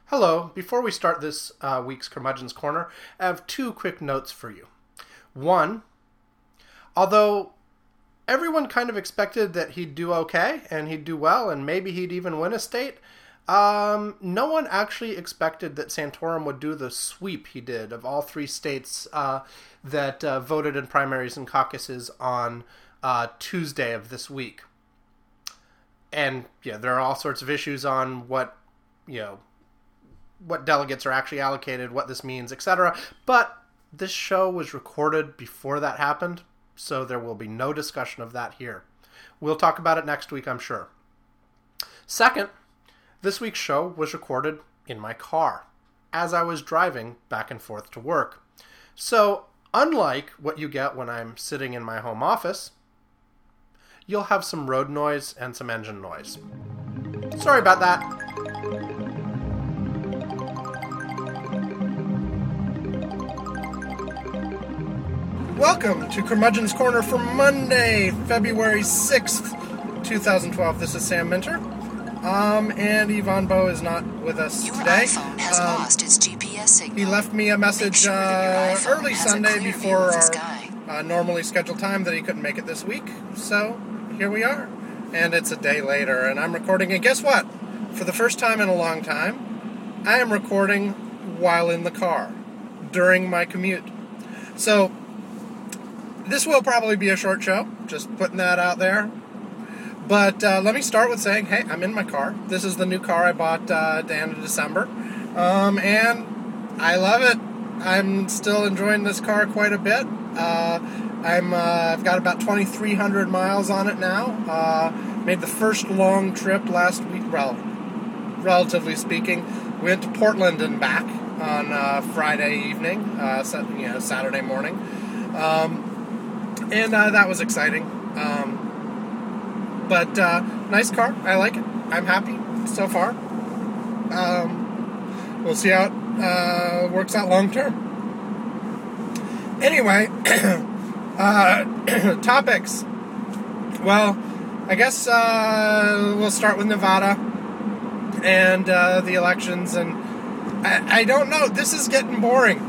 Hello, before we start this week's Curmudgeon's Corner, I have two quick notes for you. One, although everyone kind of expected that he'd do okay, and he'd do well, and maybe he'd even win a state, no one actually expected that Santorum would do the sweep he did of all three states that voted in primaries and caucuses on Tuesday of this week. And, yeah, there are all sorts of issues on what delegates are actually allocated, what this means, etc. But this show was recorded before that happened, so there will be no discussion of that here. We'll talk about it next week, I'm sure. Second, this week's show was recorded in my car, as I was driving back and forth to work. So, unlike what you get when I'm sitting in my home office, you'll have some road noise and some engine noise. Sorry about that. Welcome to Curmudgeon's Corner for Monday, February 6th, 2012. This is Sam Minter, and Yvonne Bowe is not with us today. Your iPhone has lost its GPS signal. He left me a message early Sunday before our normally scheduled time that he couldn't make it this week, so here we are. And it's a day later, and I'm recording, and guess what? For the first time in a long time, I am recording while in the car, during my commute. So, this will probably be a short show, just putting that out there. But let me start with saying, hey, I'm in my car. This is the new car I bought at the end of December. And I love it. I'm still enjoying this car quite a bit. I've got about 2,300 miles on it now. Made the first long trip last week, well, relatively speaking. Went to Portland and back on Friday evening, Saturday morning. And that was exciting. But nice car. I like it. I'm happy so far. We'll see how it works out long term. Anyway, topics. Well, I guess we'll start with Nevada and the elections. And I don't know. This is getting boring.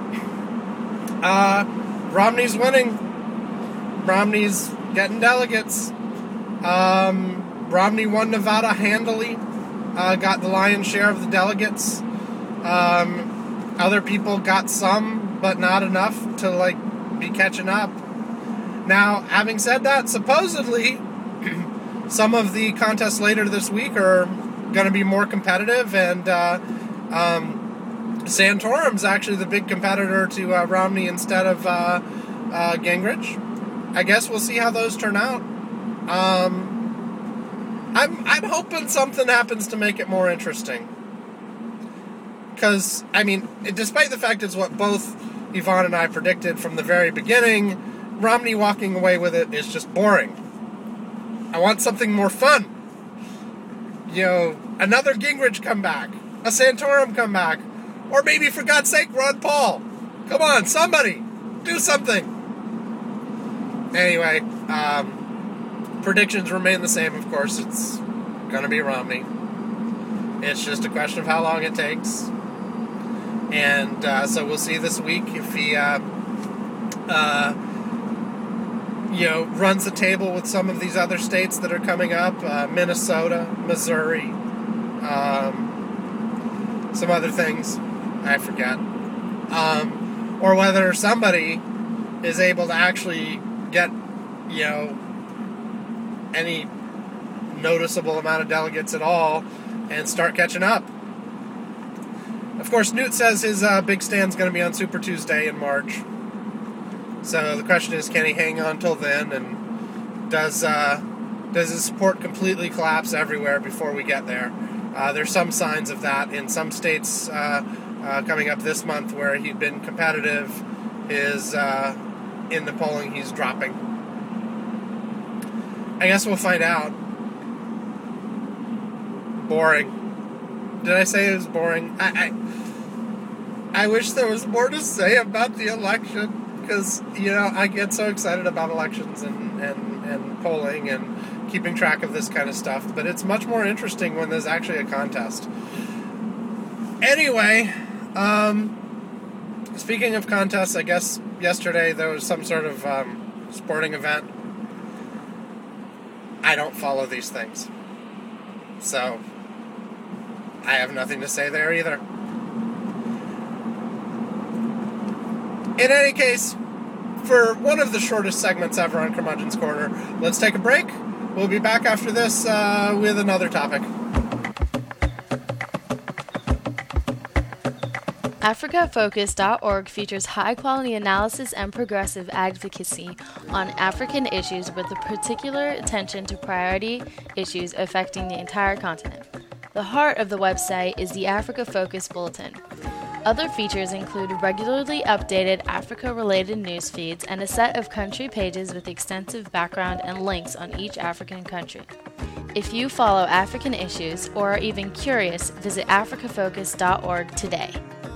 Romney's winning. Romney's getting delegates. Romney won Nevada handily. Got the lion's share of the delegates. Other people got some, but not enough to, be catching up. Now, having said that, supposedly, some of the contests later this week are going to be more competitive, and Santorum's actually the big competitor to Romney instead of Gingrich. I guess we'll see how those turn out. I'm hoping something happens to make it more interesting. Because, despite the fact it's what both Yvonne and I predicted from the very beginning, Romney walking away with it is just boring. I want something more fun. Another Gingrich comeback, a Santorum comeback, or maybe, for God's sake, Ron Paul. Come on, somebody, do something. Anyway, predictions remain the same, of course. It's going to be Romney. It's just a question of how long it takes. And so we'll see this week if he, runs the table with some of these other states that are coming up. Minnesota, Missouri, some other things. I forget. Or whether somebody is able to actually get, any noticeable amount of delegates at all and start catching up. Of course, Newt says his big stand's going to be on Super Tuesday in March. So the question is, can he hang on till then? And does his support completely collapse everywhere before we get there? There's some signs of that in some states coming up this month where he'd been competitive. In the polling, he's dropping. I guess we'll find out. Boring. Did I say it was boring? I wish there was more to say about the election, because, I get so excited about elections and polling and keeping track of this kind of stuff, but it's much more interesting when there's actually a contest. Anyway, speaking of contests, I guess yesterday there was some sort of sporting event. I don't follow these things, so I have nothing to say there either. In any case, for one of the shortest segments ever on Curmudgeon's Corner, let's take a break. We'll be back after this with another topic. AfricaFocus.org features high-quality analysis and progressive advocacy on African issues with a particular attention to priority issues affecting the entire continent. The heart of the website is the Africa Focus Bulletin. Other features include regularly updated Africa-related news feeds and a set of country pages with extensive background and links on each African country. If you follow African issues or are even curious, visit AfricaFocus.org today.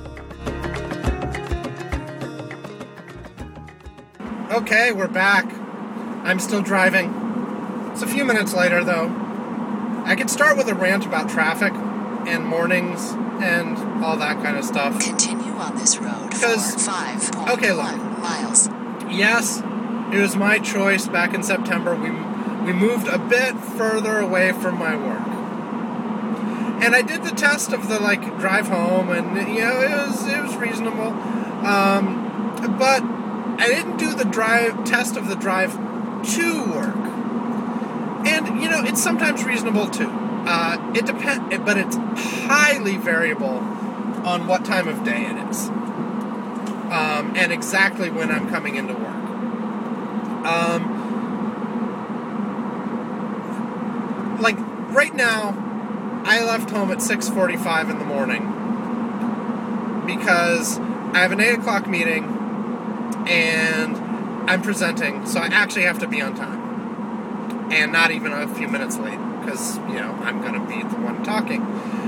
Okay, we're back. I'm still driving. It's a few minutes later, though. I could start with a rant about traffic and mornings and all that kind of stuff. Continue on this road for 5.1 miles. Yes, it was my choice back in September. We moved a bit further away from my work. And I did the test of the drive home, and it was reasonable. But I didn't do the test of the drive to work. And it's sometimes reasonable too. It depends, but it's highly variable on what time of day it is, and exactly when I'm coming into work. Right now, I left home at 6:45 in the morning because I have an 8 o'clock meeting and I'm presenting, so I actually have to be on time and not even a few minutes late because, I'm going to be the one talking.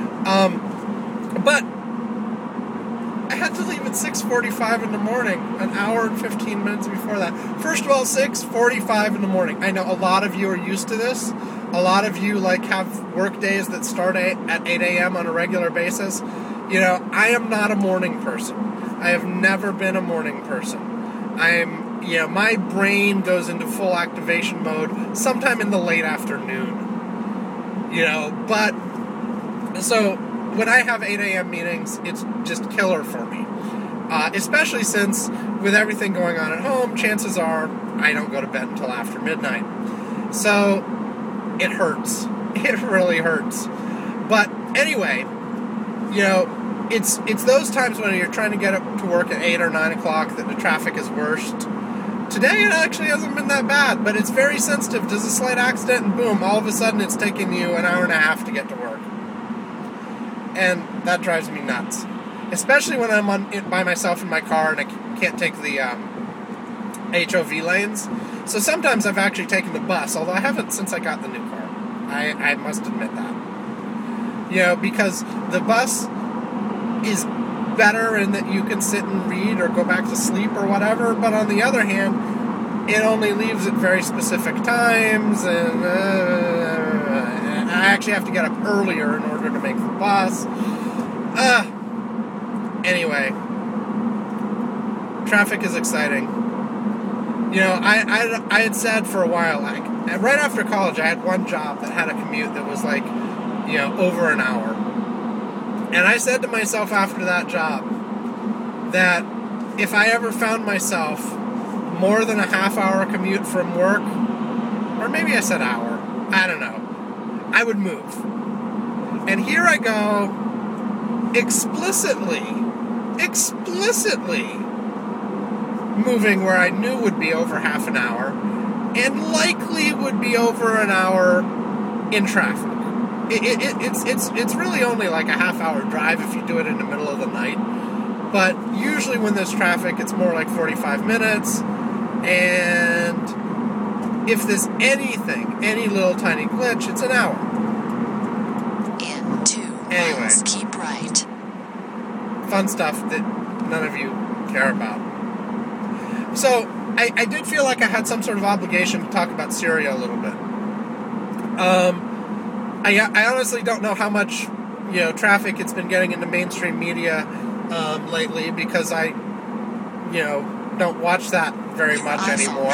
But I had to leave at 6:45 in the morning, an hour and 15 minutes before that. First of all, 6:45 in the morning. I know a lot of you are used to this. A lot of you have work days that start at 8 a.m. on a regular basis. I am not a morning person. I have never been a morning person. My brain goes into full activation mode sometime in the late afternoon. But so when I have 8 a.m. meetings, it's just killer for me. Especially since with everything going on at home, chances are I don't go to bed until after midnight. So it hurts. It really hurts. But anyway, it's those times when you're trying to get up to work at 8 or 9 o'clock that the traffic is worst. Today it actually hasn't been that bad, but it's very sensitive. Does a slight accident and boom, all of a sudden it's taking you an hour and a half to get to work. And that drives me nuts. Especially when I'm by myself in my car and I can't take the HOV lanes. So sometimes I've actually taken the bus, although I haven't since I got the new car. I must admit that. Because the bus is better in that you can sit and read or go back to sleep or whatever, but on the other hand, it only leaves at very specific times, and I actually have to get up earlier in order to make the bus. Anyway, traffic is exciting. I had said for a while, right after college, I had one job that had a commute that was over an hour. And I said to myself after that job that if I ever found myself more than a half-hour commute from work, or maybe I said hour, I don't know, I would move. And here I go, explicitly moving where I knew would be over half an hour, and likely would be over an hour in traffic. It's really only a half-hour drive if you do it in the middle of the night. But usually when there's traffic, it's more like 45 minutes. And if there's any little tiny glitch, it's an hour. In 2 miles, keep right. Fun stuff that none of you care about. So, I did feel like I had some sort of obligation to talk about Syria a little bit. I honestly don't know how much traffic it's been getting into mainstream media lately, because I, don't watch that very much anymore.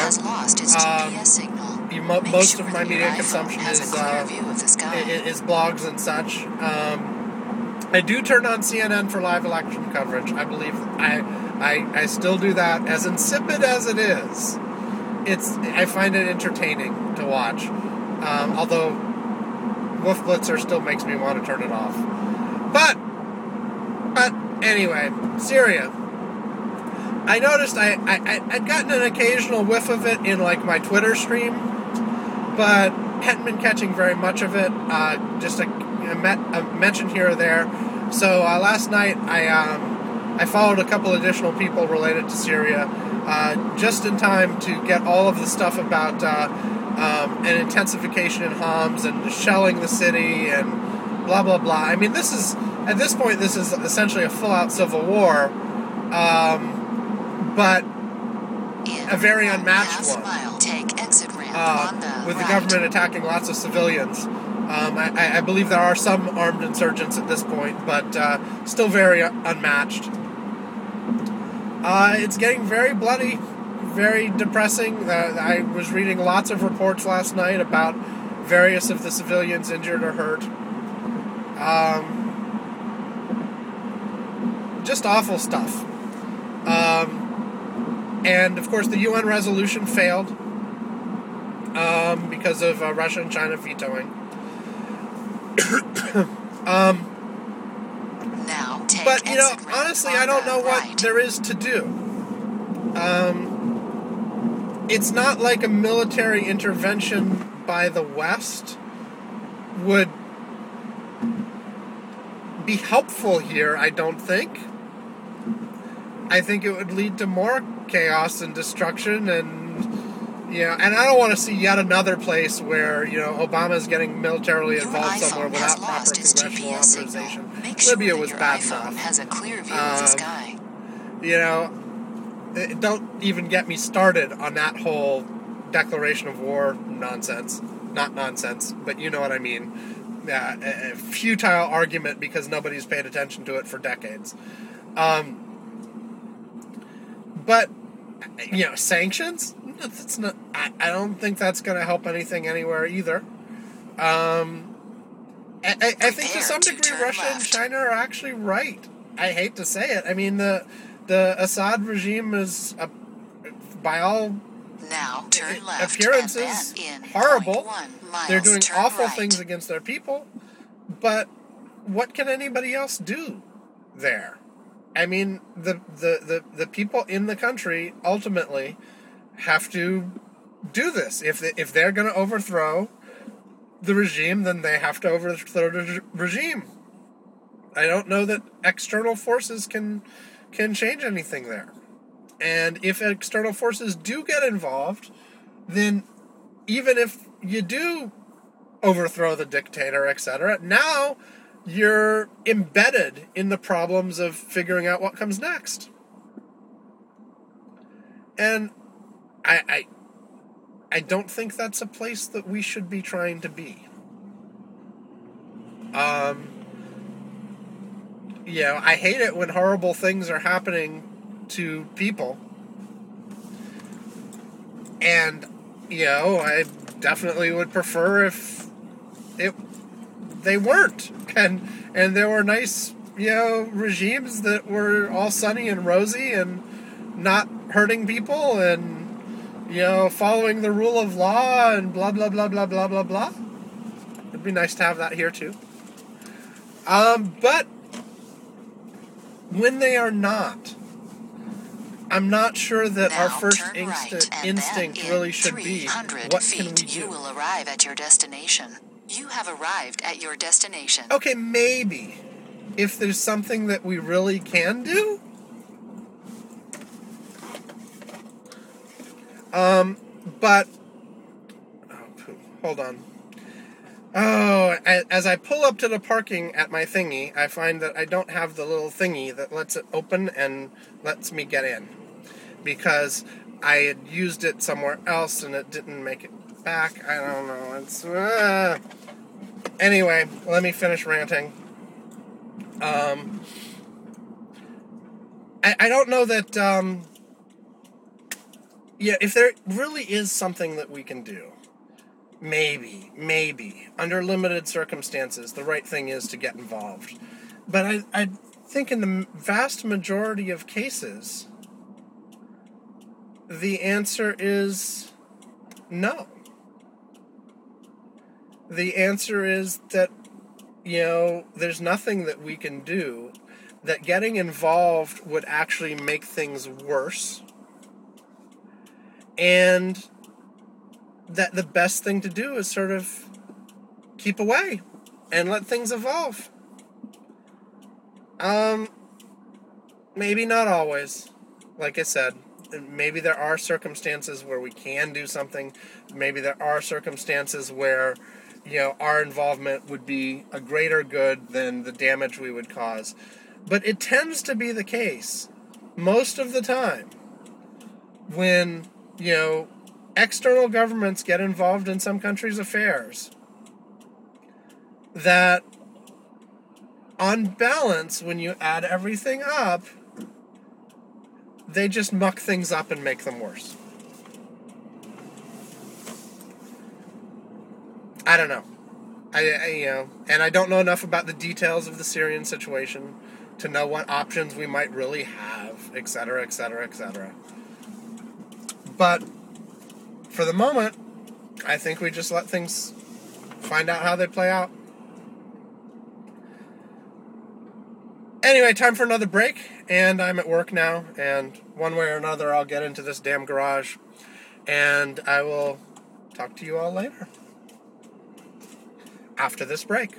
Most of my media consumption is blogs and such. I do turn on CNN for live election coverage. I believe I still do that, as insipid as it is. I find it entertaining to watch. Although Wolf Blitzer still makes me want to turn it off. But anyway, Syria. I noticed I'd gotten an occasional whiff of it in like my Twitter stream, but hadn't been catching very much of it. Just a mention here or there. So last night I followed a couple additional people related to Syria, just in time to get all of the stuff about an intensification in Homs and shelling the city and blah blah blah. I mean, at this point this is essentially a full-out civil war, but a very unmatched one, with the government attacking lots of civilians. I believe there are some armed insurgents at this point, but still very unmatched. It's getting very bloody, very depressing. I was reading lots of reports last night about various of the civilians injured or hurt. Just awful stuff. And of course the UN resolution failed because of Russia and China vetoing. But honestly, I don't know what there is to do. It's not like a military intervention by the West would be helpful here, I don't think. I think it would lead to more chaos and destruction, and and I don't want to see yet another place where, Obama's getting militarily involved somewhere without proper congressional authorization. Libya was bad enough. Has a clear view of the sky. Don't even get me started on that whole declaration of war nonsense. Not nonsense, but you know what I mean. A futile argument because nobody's paid attention to it for decades. But, sanctions? That's not. I don't think that's going to help anything anywhere either. I think to some degree Russia and China are actually right. I hate to say it. I mean, the Assad regime is, by all appearances, horrible. They're doing awful things against their people. But what can anybody else do there? I mean, the people in the country ultimately have to do this. If they're going to overthrow the regime, then they have to overthrow the regime. I don't know that external forces can change anything there. And if external forces do get involved, then even if you do overthrow the dictator, etc., now you're embedded in the problems of figuring out what comes next. And I don't think that's a place that we should be trying to be. I hate it when horrible things are happening to people. And, I definitely would prefer if they weren't. And there were nice, regimes that were all sunny and rosy and not hurting people and, following the rule of law and blah, blah, blah, blah, blah, blah, blah. It'd be nice to have that here, too. But when they are not, I'm not sure that our first instinct really should be, what can we do? You will arrive at your destination. You have arrived at your destination. Okay, maybe. If there's something that we really can do? But... hold on. As I pull up to the parking at my thingy, I find that I don't have the little thingy that lets it open and lets me get in. Because I had used it somewhere else and it didn't make it back. I don't know. Anyway, let me finish ranting. I don't know that, if there really is something that we can do, maybe, under limited circumstances, the right thing is to get involved. But I think in the vast majority of cases, the answer is no. The answer is that, there's nothing that we can do, that getting involved would actually make things worse, and that the best thing to do is sort of keep away and let things evolve. Maybe not always. Like I said, maybe there are circumstances where we can do something. Maybe there are circumstances where, our involvement would be a greater good than the damage we would cause. But it tends to be the case, most of the time, when, external governments get involved in some countries' affairs, that on balance, when you add everything up, they just muck things up and make them worse. I don't know. And I don't know enough about the details of the Syrian situation to know what options we might really have, etc., etc., etc. But for the moment, I think we just let things find out how they play out. Anyway, time for another break, and I'm at work now, and one way or another I'll get into this damn garage, and I will talk to you all later. After this break.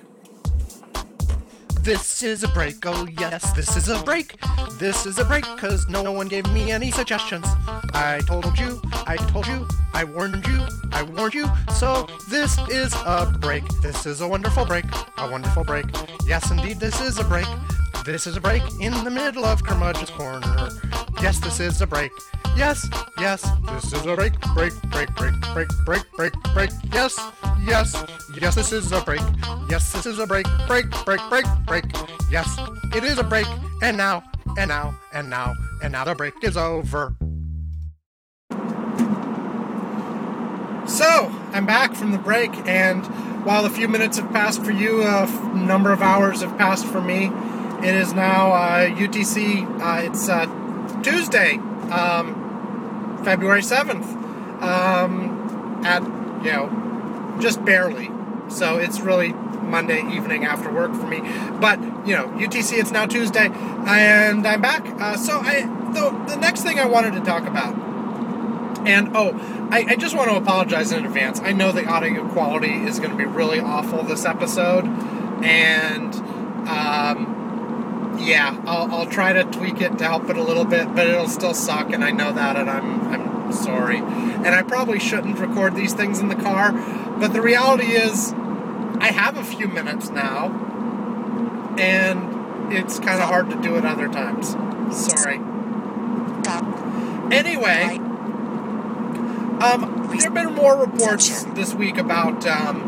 This is a break, oh yes, this is a break. This is a break, cause no one gave me any suggestions. I told you, I warned you, so this is a break. This is a wonderful break, Yes, indeed, this is a break. This is a break in the middle of Curmudgeon's Corner. Yes, this is a break. Yes, this is a break. Yes, this is a break. Yes, this is a break. Break. Yes, it is a break. And now the break is over. So, I'm back from the break, and while a few minutes have passed for you, a number of hours have passed for me. It is now UTC. It's Tuesday, February 7th, at, just barely. So it's really Monday evening after work for me. But, UTC, it's now Tuesday, and I'm back. The next thing I wanted to talk about, and, I just want to apologize in advance. I know the audio quality is going to be really awful this episode, and, I'll try to tweak it to help it a little bit, but it'll still suck, and I know that, and I'm sorry. And I probably shouldn't record these things in the car, but the reality is, I have a few minutes now, and it's kind of hard to do it other times. Sorry. Anyway, there have been more reports this week about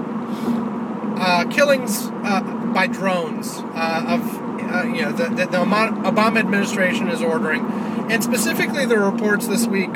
killings by drones the Obama administration is ordering, and specifically the reports this week.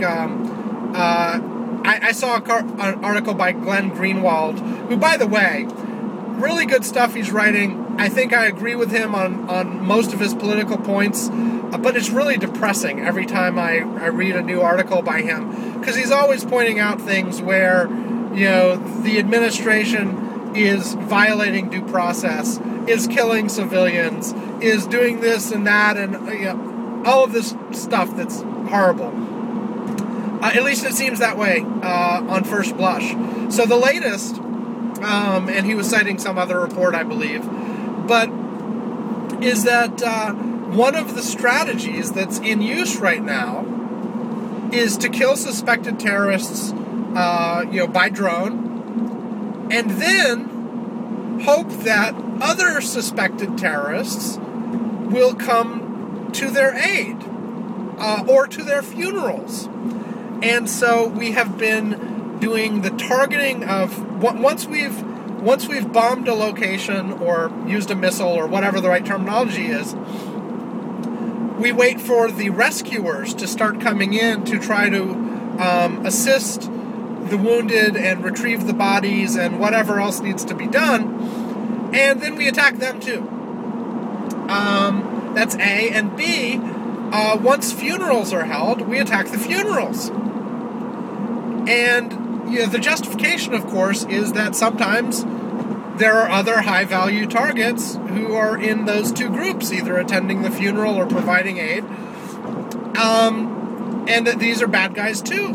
I saw an article by Glenn Greenwald, who, by the way, really good stuff he's writing. I think I agree with him on most of his political points, but it's really depressing every time I read a new article by him, because he's always pointing out things where, the administration is violating due process, is killing civilians, is doing this and that, and all of this stuff that's horrible. At least it seems that way on first blush. So the latest, and he was citing some other report, I believe, but is that one of the strategies that's in use right now is to kill suspected terrorists, by drone, and then hope that other suspected terrorists will come to their aid or to their funerals. And so we have been doing the targeting of, once we've once we've bombed a location or used a missile or whatever the right terminology is, we wait for the rescuers to start coming in to try to assist the wounded and retrieve the bodies and whatever else needs to be done, and then we attack them too. That's A. And B, once funerals are held, we attack the funerals. And the justification, of course, is that sometimes there are other high-value targets who are in those two groups, either attending the funeral or providing aid, and that these are bad guys too.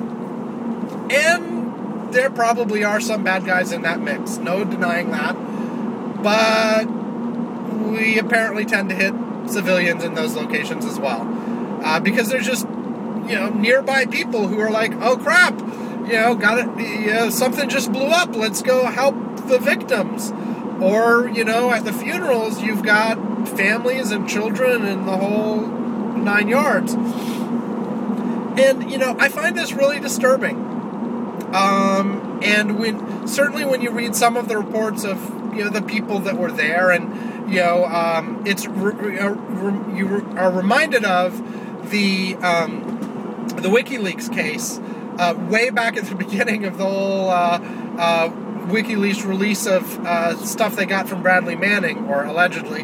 And there probably are some bad guys in that mix, no denying that, but we apparently tend to hit civilians in those locations as well, because there's just, nearby people who are like, oh crap, something just blew up, let's go help the victims. Or, at the funerals, you've got families and children and the whole 9 yards. And, I find this really disturbing. And certainly when you read some of the reports of, the people that were there, and, you are reminded of the WikiLeaks case, way back at the beginning of the whole WikiLeaks release of stuff they got from Bradley Manning, or allegedly,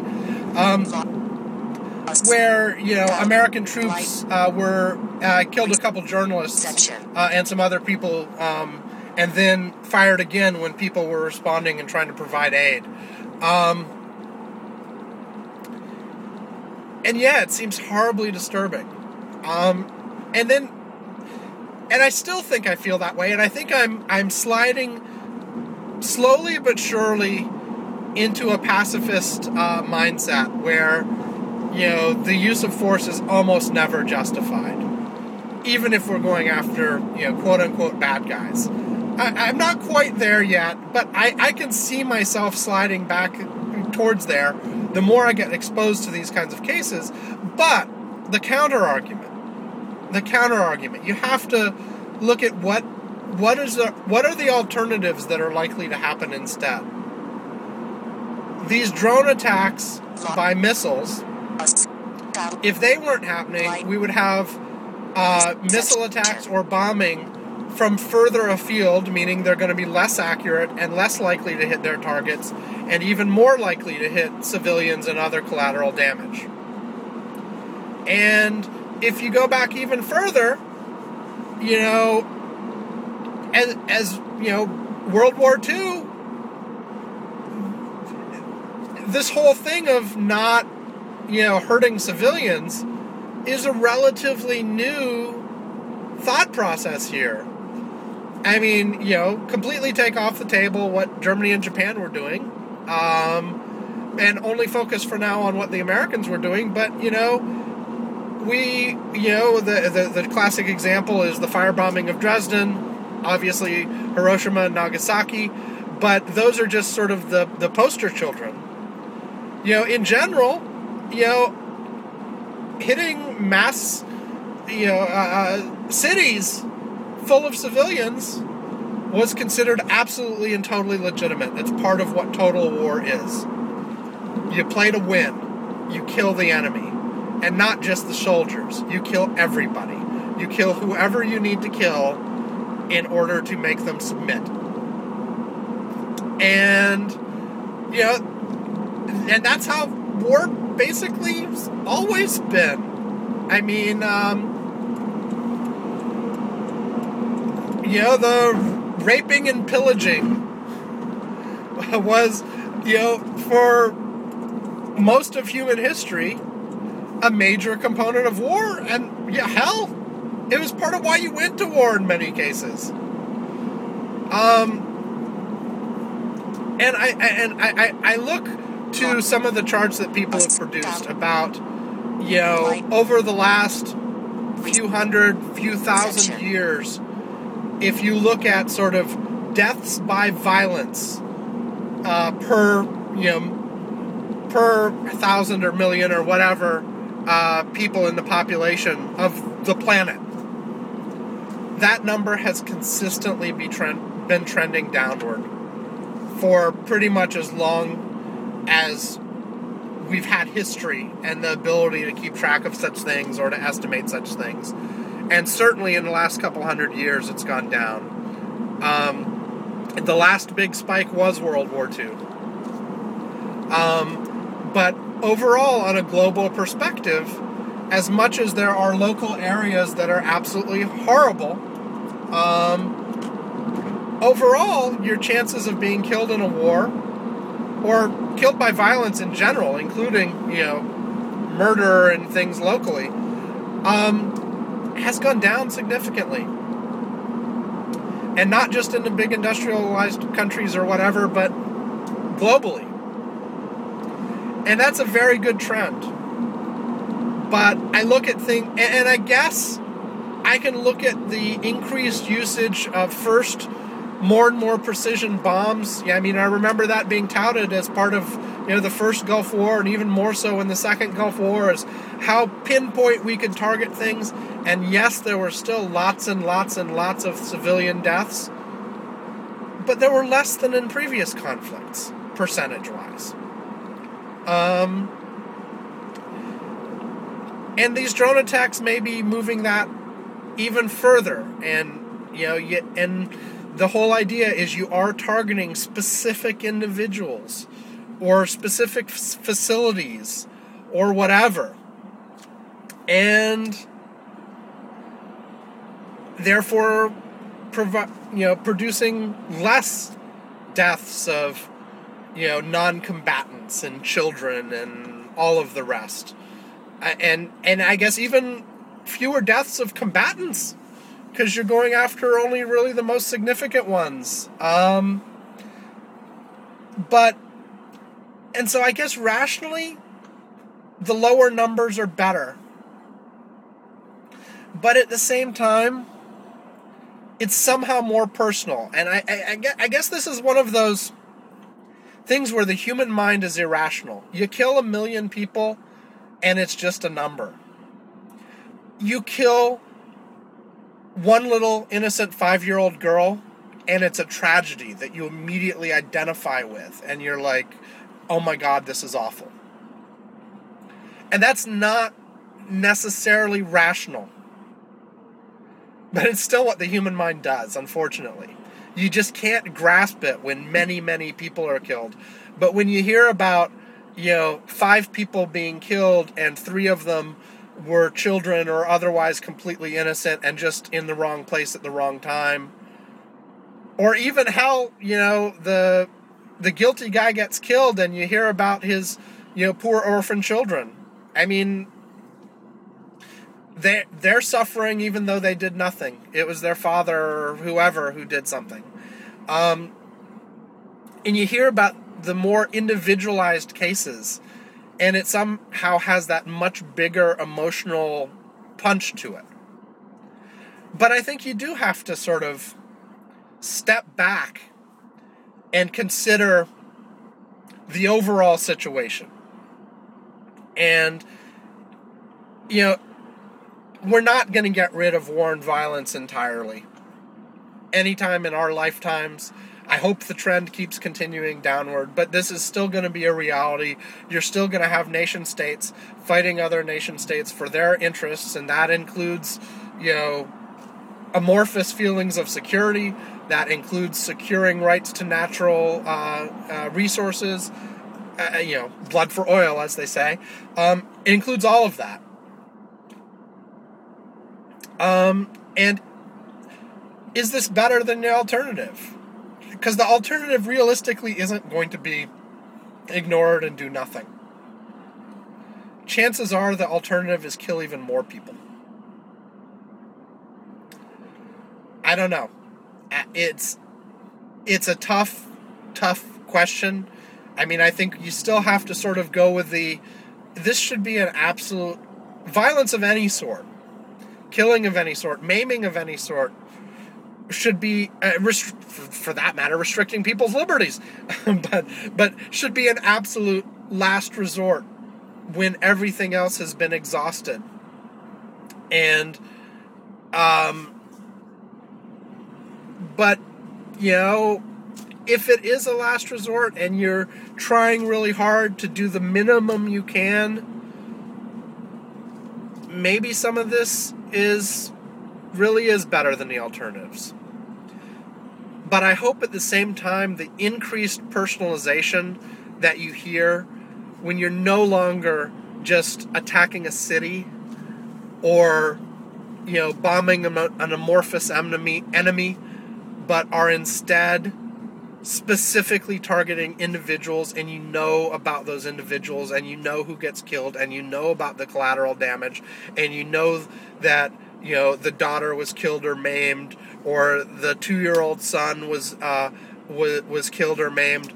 where, American troops killed a couple journalists and some other people, and then fired again when people were responding and trying to provide aid. And yeah, it seems horribly disturbing. And I still think I feel that way, and I think I'm sliding slowly but surely into a pacifist mindset where, the use of force is almost never justified, even if we're going after, quote-unquote bad guys. I'm not quite there yet, but I can see myself sliding back towards there the more I get exposed to these kinds of cases. But the counter-argument, you have to look at what are the alternatives that are likely to happen instead. These drone attacks by missiles, if they weren't happening, we would have missile attacks or bombing from further afield, meaning they're going to be less accurate and less likely to hit their targets, and even more likely to hit civilians and other collateral damage. And if you go back even further, as World War II, this whole thing of not, hurting civilians is a relatively new thought process here. I mean, completely take off the table what Germany and Japan were doing, and only focus for now on what the Americans were doing, but, the classic example is the firebombing of Dresden, obviously Hiroshima and Nagasaki, but those are just sort of the poster children. In general, hitting mass, cities full of civilians was considered absolutely and totally legitimate. It's part of what total war is. You play to win. You kill the enemy. And not just the soldiers. You kill everybody. You kill whoever you need to kill in order to make them submit. And, and that's how war basically has always been. I mean, the raping and pillaging was, for most of human history, a major component of war, and hell, it was part of why you went to war in many cases. And I look to some of the charts that people have produced about, over the last few thousand years, if you look at sort of deaths by violence per 1,000 or million or whatever people in the population of the planet, that number has consistently been trending downward for pretty much as long as we've had history and the ability to keep track of such things or to estimate such things. And certainly in the last couple hundred years, it's gone down. The last big spike was World War II. But overall, on a global perspective, as much as there are local areas that are absolutely horrible, overall, your chances of being killed in a war or killed by violence in general, including, murder and things locally, has gone down significantly. And not just in the big industrialized countries or whatever, but globally. And that's a very good trend. But I look at things, and I guess I can look at the increased usage of first more and more precision bombs. Yeah, I mean, I remember that being touted as part of, the first Gulf War, and even more so in the second Gulf War, is how pinpoint we could target things. And yes, there were still lots and lots and lots of civilian deaths, but there were less than in previous conflicts, percentage-wise. And these drone attacks may be moving that even further. And, and the whole idea is you are targeting specific individuals or specific facilities or whatever. And therefore, producing less deaths of, non-combatants and children and all of the rest. And I guess even fewer deaths of combatants, because you're going after only really the most significant ones. And so I guess rationally, the lower numbers are better. But at the same time, it's somehow more personal. And I guess this is one of those things where the human mind is irrational. You kill 1 million people, and it's just a number. You kill one little innocent 5-year-old girl, and it's a tragedy that you immediately identify with, and you're like, oh my God, this is awful. And that's not necessarily rational. But it's still what the human mind does, unfortunately. You just can't grasp it when many, many people are killed. But when you hear about, 5 people being killed and 3 of them were children or otherwise completely innocent and just in the wrong place at the wrong time, or even how, the guilty guy gets killed and you hear about his, poor orphan children. I mean, they're suffering even though they did nothing. It was their father or whoever who did something. And you hear about the more individualized cases, and it somehow has that much bigger emotional punch to it. But I think you do have to sort of step back and consider the overall situation. And, we're not going to get rid of war and violence entirely. Anytime in our lifetimes. I hope the trend keeps continuing downward, but this is still going to be a reality. You're still going to have nation states fighting other nation states for their interests, and that includes, amorphous feelings of security. That includes securing rights to natural resources, blood for oil, as they say. It includes all of that. And is this better than the alternative? Because the alternative realistically isn't going to be ignored and do nothing. Chances are the alternative is kill even more people. I don't know. It's a tough question. I mean, I think you still have to sort of go with this should be an absolute violence of any sort. Killing of any sort, maiming of any sort, should be, for that matter, restricting people's liberties, but should be an absolute last resort when everything else has been exhausted. And, but, if it is a last resort and you're trying really hard to do the minimum you can, maybe some of this really is better than the alternatives. But I hope at the same time the increased personalization that you hear when you're no longer just attacking a city or, bombing an amorphous enemy, but are instead specifically targeting individuals, and you know about those individuals, and you know who gets killed, and you know about the collateral damage, and you know that the daughter was killed or maimed, or the 2-year-old son was killed or maimed,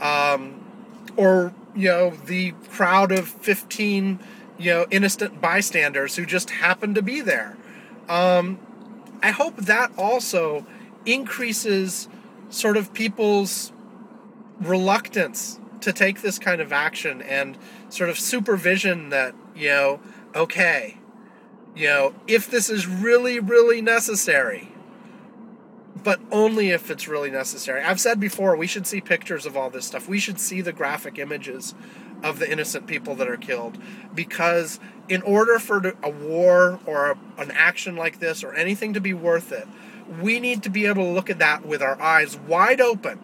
or the crowd of 15 innocent bystanders who just happened to be there. I hope that also increases sort of people's reluctance to take this kind of action, and sort of supervision that, okay, if this is really, really necessary, but only if it's really necessary. I've said before, we should see pictures of all this stuff. We should see the graphic images of the innocent people that are killed, because in order for a war or an action like this or anything to be worth it, we need to be able to look at that with our eyes wide open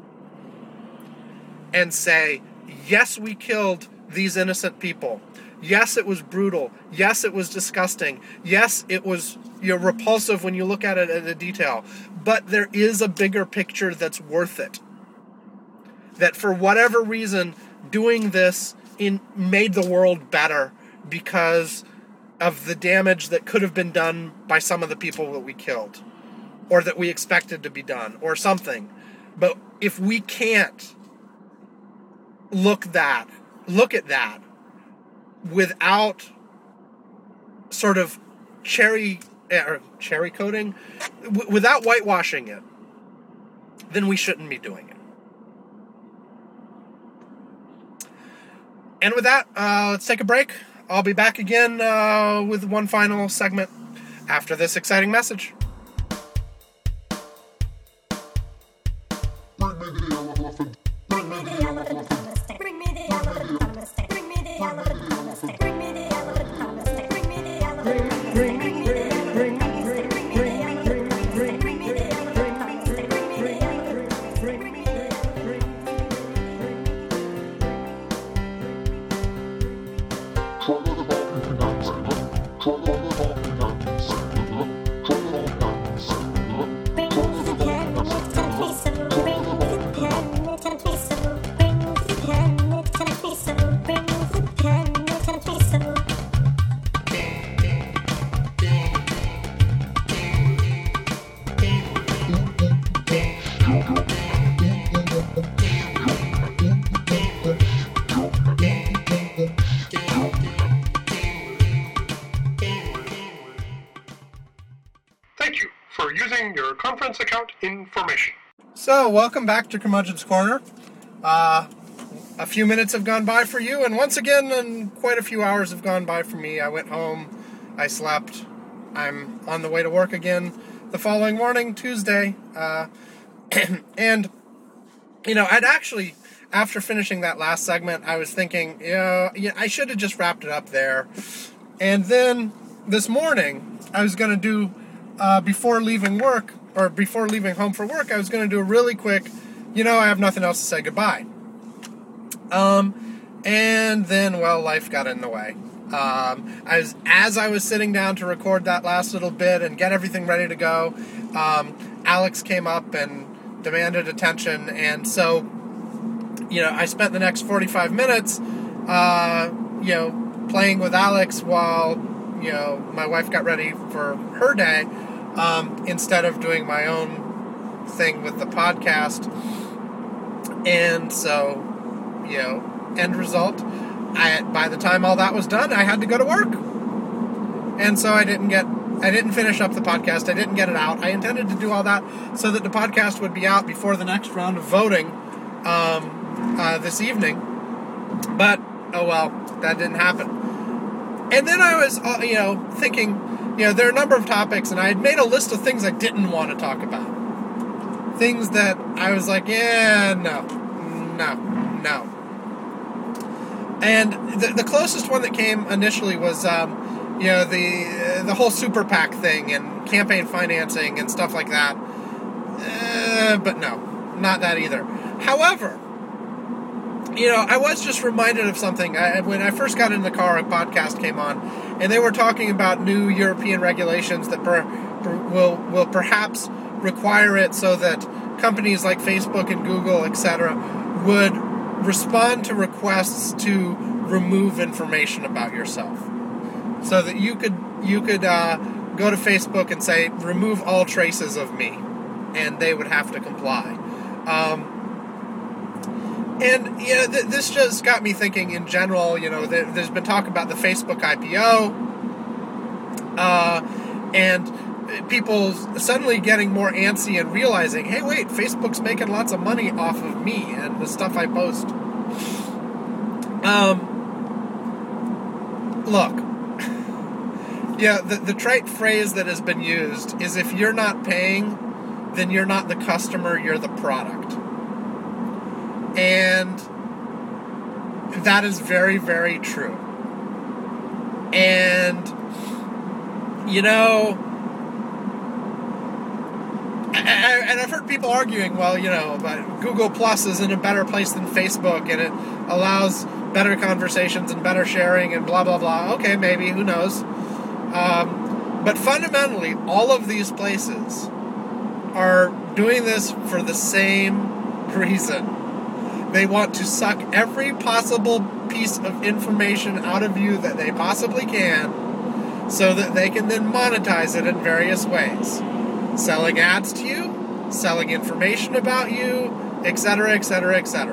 and say, yes, we killed these innocent people. Yes, it was brutal. Yes, it was disgusting. Yes, it was repulsive when you look at it in the detail. But there is a bigger picture that's worth it. That for whatever reason, doing this made the world better because of the damage that could have been done by some of the people that we killed, or that we expected to be done, or something. But if we can't look at that without sort of cherry coating, without whitewashing it, then we shouldn't be doing it. And with that, let's take a break. I'll be back again with one final segment after this exciting message. Thank you for using your conference account information. So, welcome back to Curmudgeon's Corner. A few minutes have gone by for you, and once again, quite a few hours have gone by for me. I went home, I slept, I'm on the way to work again the following morning, Tuesday, and, I'd actually, after finishing that last segment, I was thinking, I should have just wrapped it up there. And then, this morning, I was going to do, before leaving home for work, I was going to do a really quick, I have nothing else to say goodbye. And then, life got in the way. As I was sitting down to record that last little bit and get everything ready to go, Alex came up and demanded attention, and so, I spent the next 45 minutes, playing with Alex while, my wife got ready for her day, instead of doing my own thing with the podcast. And so, end result, by the time all that was done, I had to go to work. And so I didn't finish up the podcast. I didn't get it out. I intended to do all that so that the podcast would be out before the next round of voting, this evening. But, oh well, that didn't happen. And then I was, thinking, there are a number of topics, and I had made a list of things I didn't want to talk about. things that I was like, yeah, no. And the closest one that came initially was, the whole super PAC thing and campaign financing and stuff like that. But no, not that either. However, I was just reminded of something. When I first got in the car, a podcast came on, and they were talking about new European regulations that will perhaps require it so that companies like Facebook and Google, etc., would respond to requests to remove information about yourself, so that you could go to Facebook and say, remove all traces of me, and they would have to comply. This just got me thinking in general. There's been talk about the Facebook IPO, and people suddenly getting more antsy and realizing, hey, wait, Facebook's making lots of money off of me and the stuff I post. Look, the trite phrase that has been used is, if you're not paying, then you're not the customer, you're the product. And that is very, very true. And, and I've heard people arguing, but Google Plus is in a better place than Facebook, and it allows better conversations and better sharing and blah, blah, blah. Okay, maybe, who knows? But fundamentally, all of these places are doing this for the same reason. They want to suck every possible piece of information out of you that they possibly can, so that they can then monetize it in various ways. Selling ads to you, selling information about you, etc., etc., etc.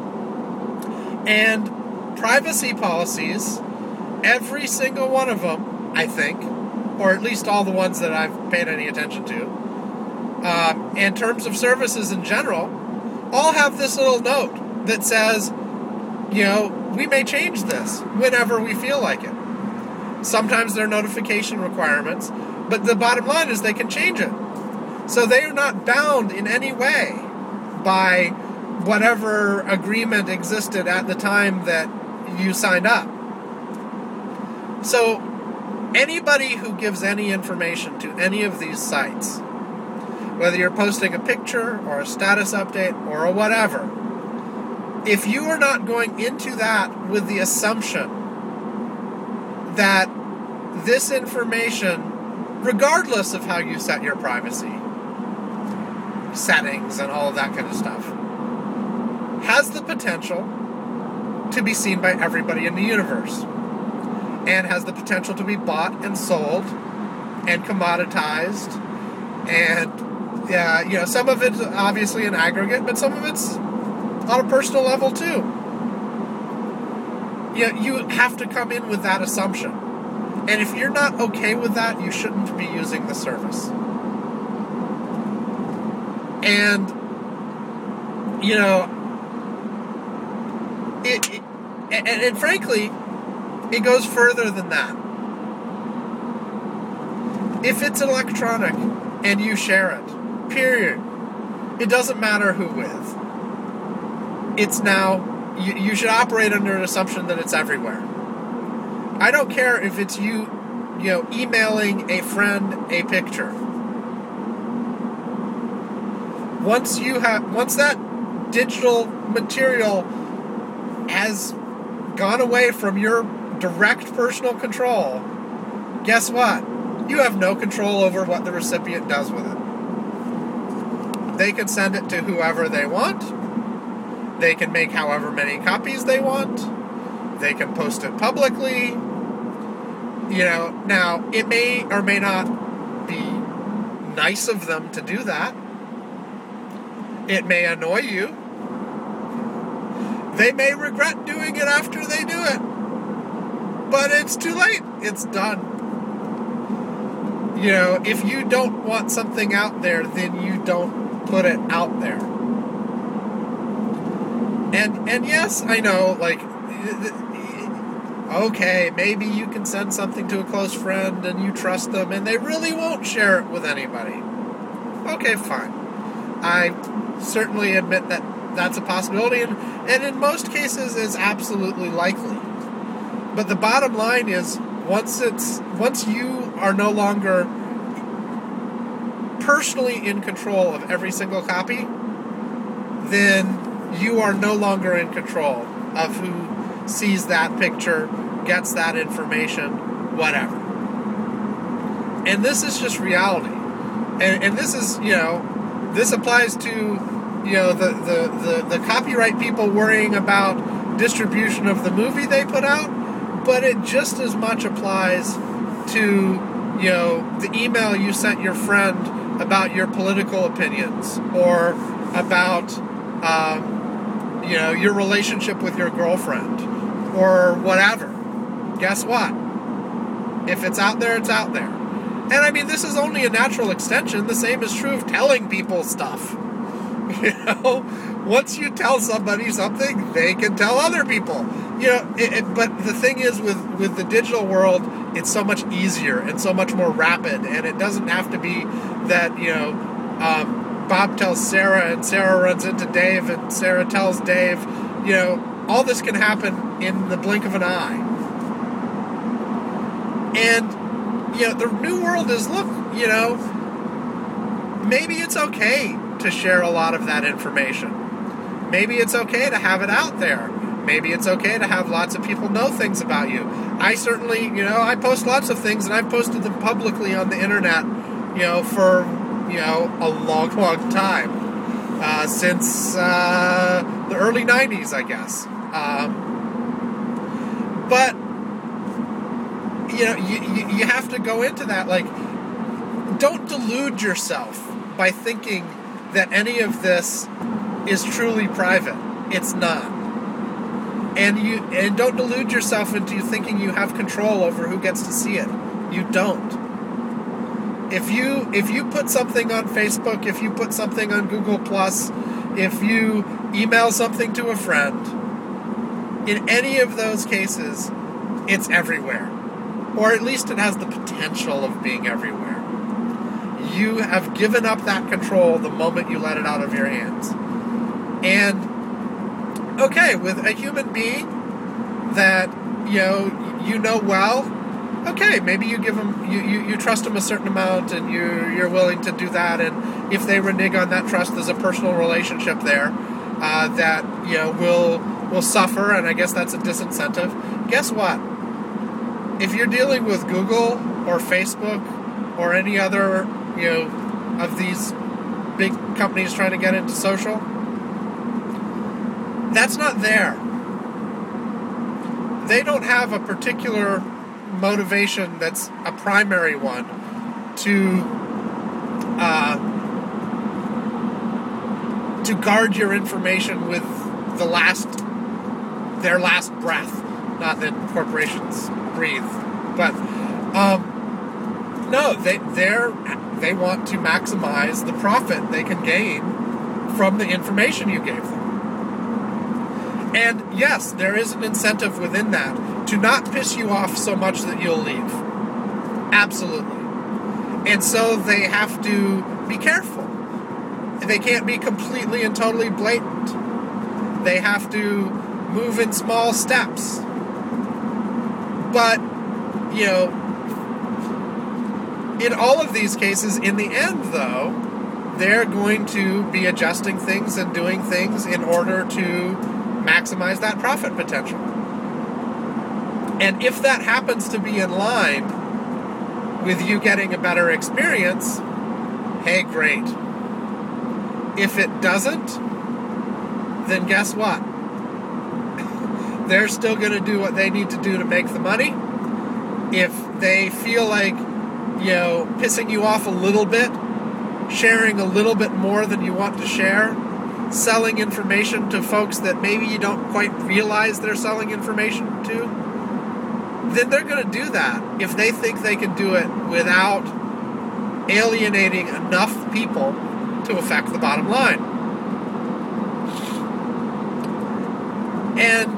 And privacy policies, every single one of them, I think, or at least all the ones that I've paid any attention to, and terms of services in general, all have this little note that says, we may change this whenever we feel like it. Sometimes there are notification requirements, but the bottom line is they can change it. So they are not bound in any way by whatever agreement existed at the time that you signed up. So anybody who gives any information to any of these sites, whether you're posting a picture or a status update or a whatever, if you are not going into that with the assumption that this information, regardless of how you set your privacy settings and all of that kind of stuff, has the potential to be seen by everybody in the universe, and has the potential to be bought and sold and commoditized, and some of it's obviously an aggregate, but some of it's on a personal level too. You have to come in with that assumption. And if you're not okay with that, you shouldn't be using the service. And, and frankly, it goes further than that. If it's electronic and you share it, period, it doesn't matter who with. It's now, you should operate under an assumption that it's everywhere. I don't care if it's you emailing a friend a picture. Once that digital material has gone away from your direct personal control, guess what? You have no control over what the recipient does with it. They can send it to whoever they want. They can make however many copies they want. They can post it publicly. Now, it may or may not be nice of them to do that. It may annoy you. They may regret doing it after they do it. But it's too late. It's done. If you don't want something out there, then you don't put it out there. And yes, I know, okay, maybe you can send something to a close friend and you trust them and they really won't share it with anybody. Okay, fine. I certainly admit that that's a possibility, and in most cases is absolutely likely. But the bottom line is, once you are no longer personally in control of every single copy, then you are no longer in control of who sees that picture, gets that information, whatever. And this is just reality. And this is, this applies to, the copyright people worrying about distribution of the movie they put out, but it just as much applies to, the email you sent your friend about your political opinions, or about, your relationship with your girlfriend, or whatever. Guess what? If it's out there, it's out there. And I mean, this is only a natural extension. The same is true of telling people stuff. Once you tell somebody something, they can tell other people. But the thing is, with the digital world, it's so much easier and so much more rapid, and it doesn't have to be that, Bob tells Sarah and Sarah runs into Dave and Sarah tells Dave. All this can happen in the blink of an eye. And, the new world is, look, maybe it's okay to share a lot of that information. Maybe it's okay to have it out there. Maybe it's okay to have lots of people know things about you. I certainly, I post lots of things, and I've posted them publicly on the internet, for, a long, long time. Since the early 90s, I guess. But, you have to go into that, don't delude yourself by thinking that any of this is truly private. It's not. And don't delude yourself into thinking you have control over who gets to see it. You don't. If you put something on Facebook, if you put something on Google+, if you email something to a friend, in any of those cases, it's everywhere. Or at least it has the potential of being everywhere. You have given up that control the moment you let it out of your hands. And, okay, with a human being that, you know well, okay, maybe you give them, you trust them a certain amount, and you're willing to do that, and if they renege on that trust, there's a personal relationship there that, will suffer, and I guess that's a disincentive. Guess what? If you're dealing with Google or Facebook or any other, of these big companies trying to get into social, that's not there. They don't have a particular motivation that's a primary one to guard your information with their last breath. Not that corporations breathe, but no, they want to maximize the profit they can gain from the information you gave them. And yes, there is an incentive within that to not piss you off so much that you'll leave. Absolutely. And so they have to be careful. They can't be completely and totally blatant. They have to move in small steps. But, in all of these cases, in the end, though, they're going to be adjusting things and doing things in order to maximize that profit potential. And if that happens to be in line with you getting a better experience, hey, great. If it doesn't, then guess what? They're still going to do what they need to do to make the money. If they feel like, pissing you off a little bit, sharing a little bit more than you want to share, selling information to folks that maybe you don't quite realize they're selling information to, then they're going to do that if they think they can do it without alienating enough people to affect the bottom line. And,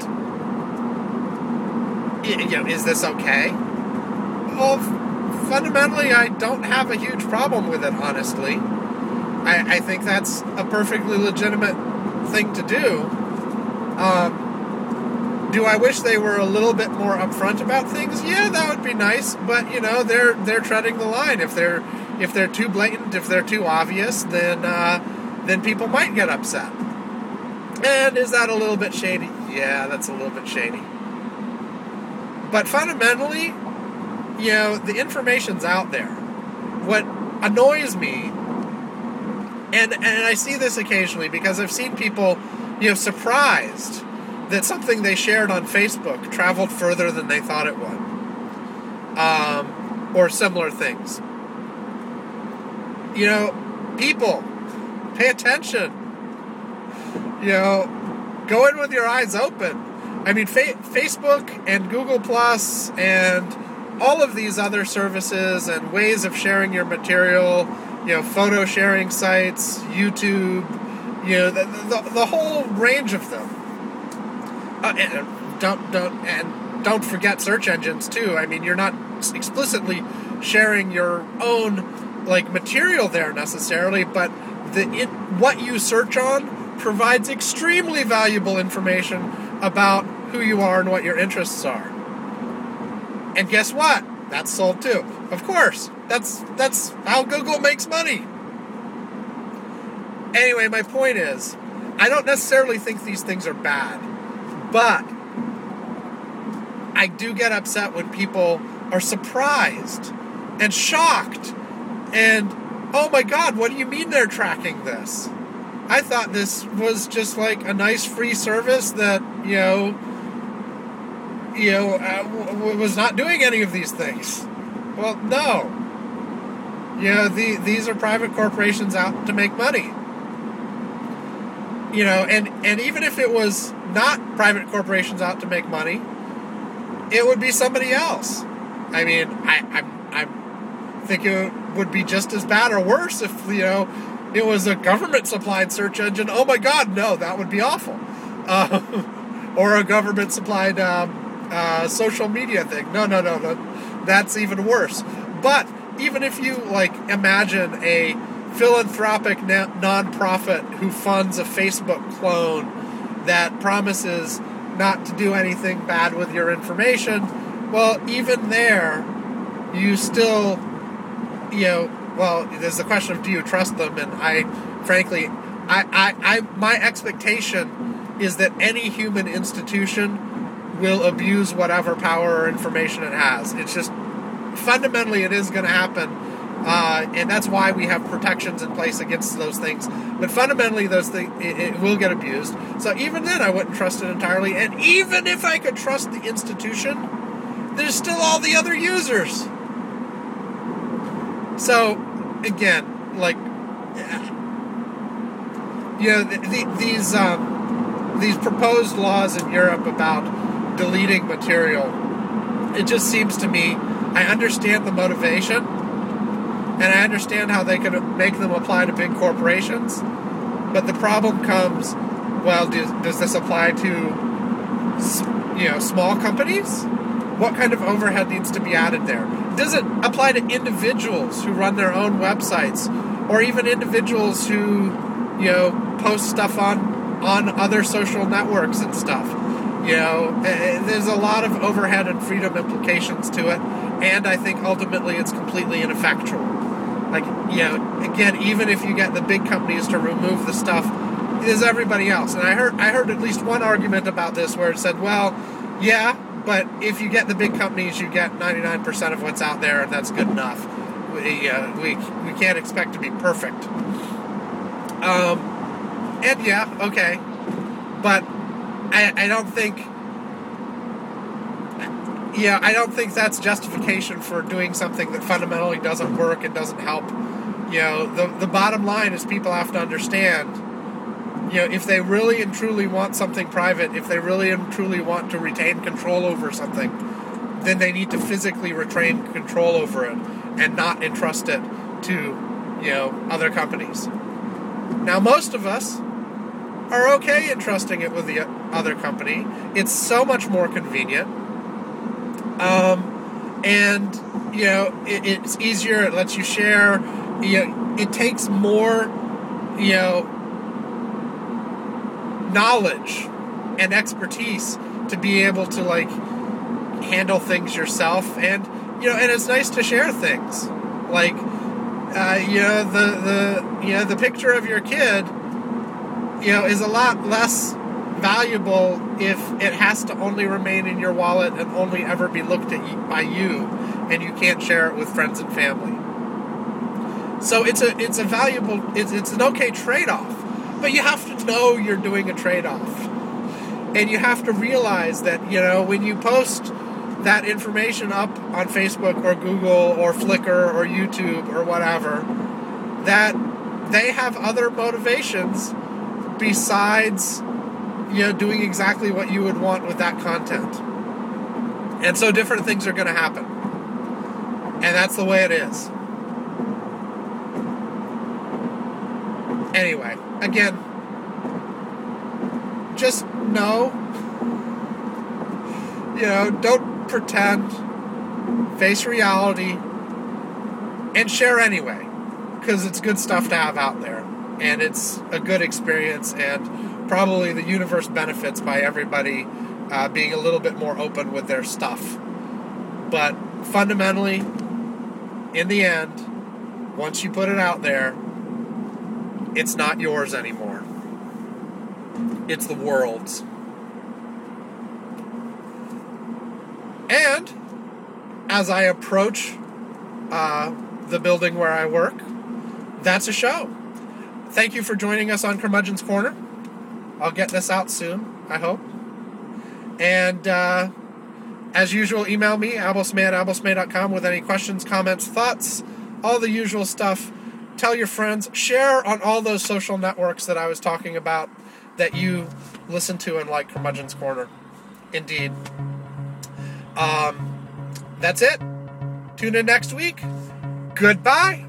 is this okay? Well, fundamentally, I don't have a huge problem with it, honestly. I think that's a perfectly legitimate thing to do. Do I wish they were a little bit more upfront about things? Yeah, that would be nice. But they're treading the line. If they're too blatant, if they're too obvious, then people might get upset. And is that a little bit shady? Yeah, that's a little bit shady. But fundamentally, the information's out there. What annoys me, and I see this occasionally because I've seen people, surprised that something they shared on Facebook traveled further than they thought it would. Or similar things. People, pay attention. Go in with your eyes open. I mean, Facebook and Google Plus and all of these other services and ways of sharing your material, photo sharing sites, YouTube, the whole range of them. And don't forget search engines too. I mean, you're not explicitly sharing your own material there necessarily, but what you search on provides extremely valuable information about who you are and what your interests are. And guess what? That's sold too. Of course. That's how Google makes money. Anyway, my point is, I don't necessarily think these things are bad, but I do get upset when people are surprised and shocked and, oh my God, what do you mean they're tracking this? I thought this was just a nice free service that, was not doing any of these things. Well, no. These are private corporations out to make money. And even if it was not private corporations out to make money, it would be somebody else. I mean, I think it would be just as bad or worse if, it was a government-supplied search engine. Oh my God, no, that would be awful. Or a government-supplied social media thing. No, that's even worse. But even if you, imagine a philanthropic nonprofit who funds a Facebook clone that promises not to do anything bad with your information, well, even there, you still, well, there's the question of do you trust them, and my expectation is that any human institution will abuse whatever power or information it has. It's just, fundamentally, it is going to happen, and that's why we have protections in place against those things. But fundamentally, those things, it will get abused. So even then, I wouldn't trust it entirely. And even if I could trust the institution, there's still all the other users. So, again, these proposed laws in Europe about deleting material, it just seems to me, I understand the motivation, and I understand how they could make them apply to big corporations, but the problem comes, well, does this apply to, small companies? What kind of overhead needs to be added there? Does it apply to individuals who run their own websites, or even individuals who, post stuff on other social networks and stuff? There's a lot of overhead and freedom implications to it, and I think ultimately it's completely ineffectual. Again, even if you get the big companies to remove the stuff, there's everybody else. And I heard at least one argument about this where it said, well, yeah, but if you get the big companies, you get 99% of what's out there, and that's good enough. We can't expect to be perfect. And yeah, okay. But I don't think that's justification for doing something that fundamentally doesn't work and doesn't help. The bottom line is people have to understand, if they really and truly want something private, if they really and truly want to retain control over something, then they need to physically retain control over it and not entrust it to, other companies. Now, most of us are okay entrusting it with the other company. It's so much more convenient. And, it's easier, it lets you share, it takes more knowledge and expertise to be able to like handle things yourself, and and it's nice to share things like the picture of your kid is a lot less valuable if it has to only remain in your wallet and only ever be looked at by you, and you can't share it with friends and family. So it's a valuable, it's an okay trade-off, but you have to know you're doing a trade-off, and you have to realize that when you post that information up on Facebook or Google or Flickr or YouTube or whatever, that they have other motivations besides doing exactly what you would want with that content. And so different things are going to happen. And that's the way it is. Anyway, again, just know, don't pretend, face reality, and share anyway, because it's good stuff to have out there, and it's a good experience, and probably the universe benefits by everybody being a little bit more open with their stuff. But fundamentally, in the end, once you put it out there, it's not yours anymore. It's the world's. And as I approach the building where I work, that's a show. Thank you for joining us on Curmudgeon's Corner. I'll get this out soon, I hope. And as usual, email me, abelsmay@abelsmay.com, with any questions, comments, thoughts, all the usual stuff. Tell your friends. Share on all those social networks that I was talking about that you listen to and like Curmudgeon's Corner. Indeed. That's it. Tune in next week. Goodbye.